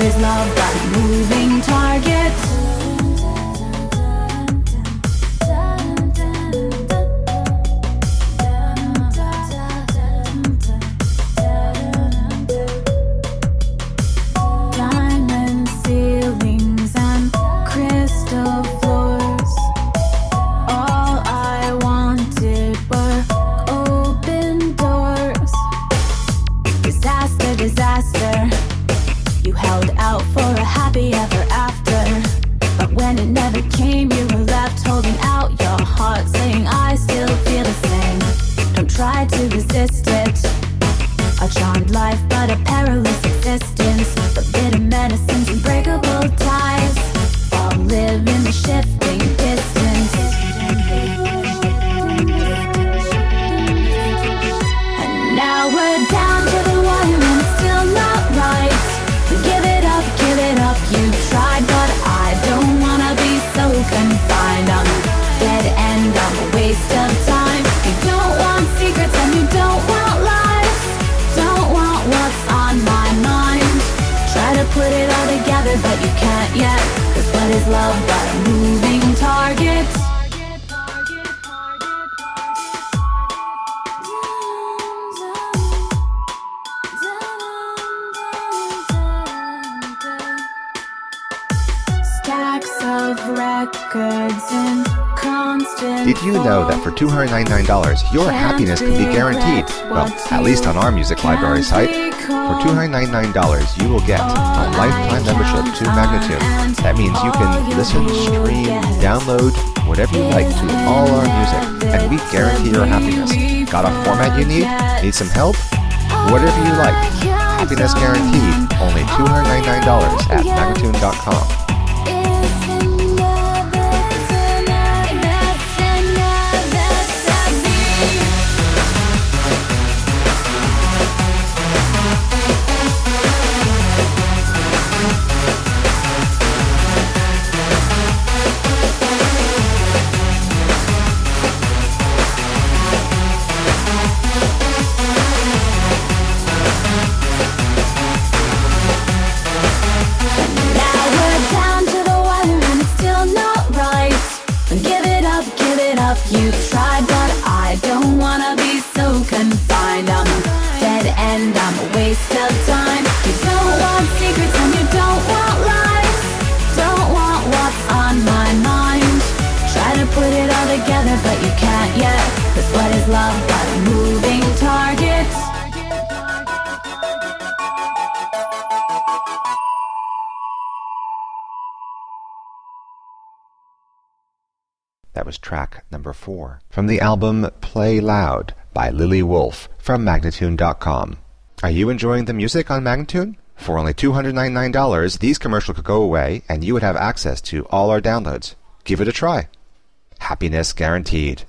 is love but a moving target? Diamond ceilings and crystal floors. All I wanted were open doors. Disaster, disaster. You held out for a happy ever after, but when it never came, you were left holding out your heart, saying I still feel the same. Don't try to resist it. A charmed life, but a perilous existence. The bitter medicines, unbreakable ties, all live in the shifting distance. And now we're down to the wire and it's still not right. Give it up, you've tried, but I don't wanna be so confined. I'm dead end, I'm a waste of time. You don't want secrets and you don't want lies. Don't want what's on my mind. Try to put it all together, but you can't yet. 'Cause what is love but a moving target? Of records and constant. Did you know that for $299, your happiness can be guaranteed? Well, at least on our music library site. For $299, you will get a lifetime membership to Magnatune. That means you can listen, stream, download, whatever you like to all our music, and we guarantee your happiness. Got a format you need? Need some help? Whatever you like. Happiness guaranteed. Only $299 at Magnatune.com. You've tried, but I don't wanna be so confined. I'm dead end, I'm a waste of time. You don't want secrets and you don't want lies. Don't want what's on my mind. Try to put it all together, but you can't yet. 'Cause what is love but a moving target? That was track number 4 from the album Play Loud by Lily Wolf from Magnatune.com. Are you enjoying the music on Magnatune? For only $299, these commercials could go away and you would have access to all our downloads. Give it a try. Happiness guaranteed.